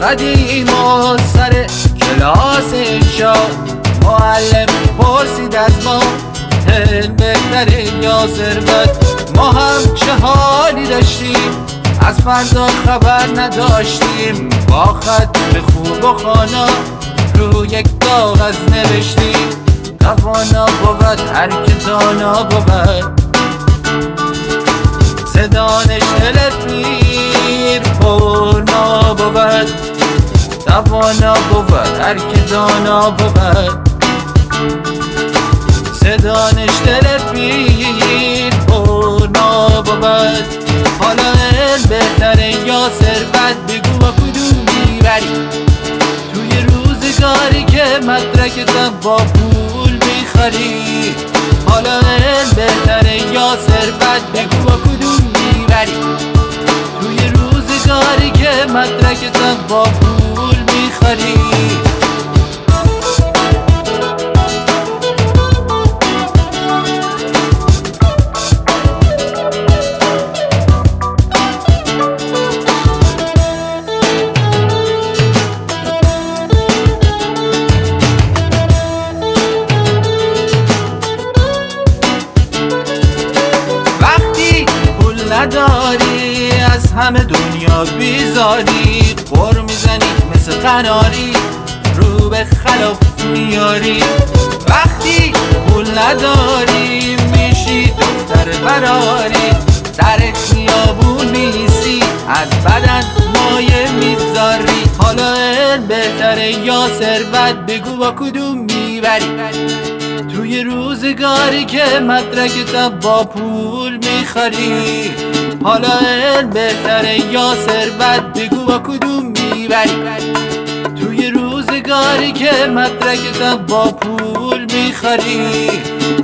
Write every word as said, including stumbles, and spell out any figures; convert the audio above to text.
زدیم و سر کلاس انشا معلم پرسید از ما علم بهتره یا ثروت؟ ما هم چه حالی داشتیم، از فردا خبر نداشتیم. با خط خوب و خانا رو یک کاغذ نوشتیم توانا بود هر که دانا بود، دانش دلت میر پرنا بود. توانا بود هر که دانا بود، دانش دلت میر پرنا بود. حالا علم بهتره یا ثروت؟ بگو با کدوم میبری؟ توی روزگاری که مدرکتم با پول میخری. حالا علم بهتره یا ثروت؟ بگو با کدوم میبری؟ توی روزگاری که مدرکتم با پول میخری. نداری از همه دنیا بیزاری، قر میزنی مثل قناری رو به خلاف میاری. وقتی پول نداری میشی دختر براری، در خیابون میسی از بدن مایه میذاری. حالا علم بهتره یا ثروت؟ بگو با کدوم میبری؟ توی روزگاری که مدرکتم با پول میخری. حالا علم بهتره یا ثروت؟ بگو با کدوم میبری؟ توی روزگاری که مدرکتم با پول میخری.